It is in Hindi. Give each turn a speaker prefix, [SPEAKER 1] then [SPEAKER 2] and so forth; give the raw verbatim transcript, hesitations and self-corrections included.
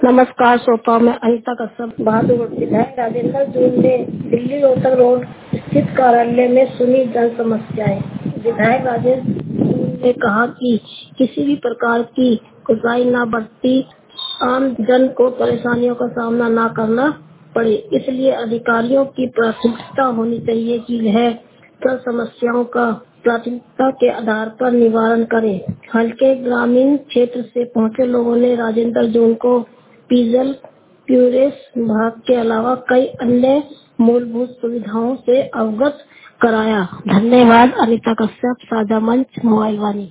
[SPEAKER 1] नमस्कार श्रोताओं, मैं अनिता कश्यप बहादुर विधायक राजेंद्र जून ने दिल्ली रोहतक रोड स्थित कार्यालय में सुनी जन समस्याएं। विधायक राजेंद्र जून ने कहा कि किसी भी प्रकार की कोताही न बरती आम जन को परेशानियों का सामना न करना पड़े, इसलिए अधिकारियों की प्राथमिकता होनी चाहिए कि वह जन समस्याओं का प्राथमिकता के आधार पर निवारण करें। हल्के ग्रामीण क्षेत्र से पहुंचे लोगों ने राजेंद्र जून को डीजल प्यूरेस विभाग के अलावा कई अन्य मूलभूत सुविधाओं से अवगत कराया। धन्यवाद। अनिता कश्यप, साझा मंच, मोबाइल वाणी।